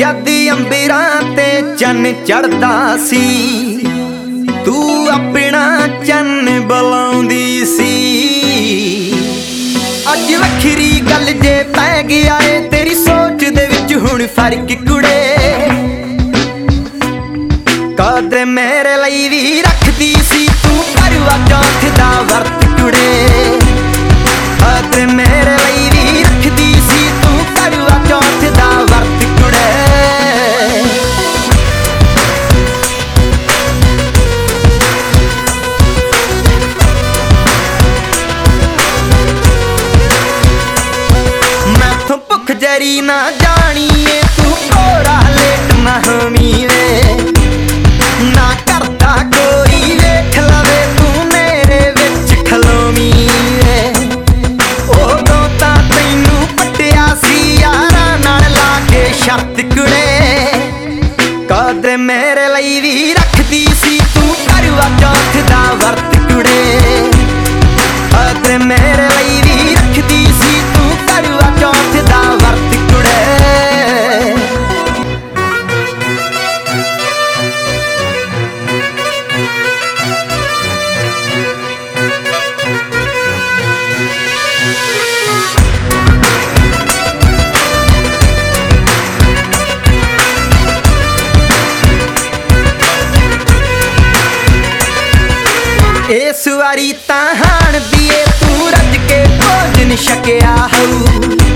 जद अंबरां ते चन्न चढ़दा सी तू अपना चन्न बुलाउंदी सी। अज वखरी गल जे पै गया है तेरी सोच दे विच हुण फर्क कुड़े। कदर मेरे लई भी रखदी सी तू करवा चौथ दा वर्त कुड़े। कदर मेरे लई भी रखदी सी तू करवा चौथ दा वर्त कुड़े। मैथों भुख जरी ना जानी है तू कोड़ा लेट ना होवी वे। ना करता कोई वेख लवे तू मेरे विच खलोवी वे। उदों तां तैनू पट्टिया सी यारां नाल ला के शर्त कुड़े। कदर मेरे लई भी रखदी सी तू करवा चौथ दा वर्त कुड़े। कदर मेरे लई भी रखदी सी तू करवा चौथ दा वर्त कुड़े। इस वारी तां हाण दिए तू रज के भोजन छकिया हऊ।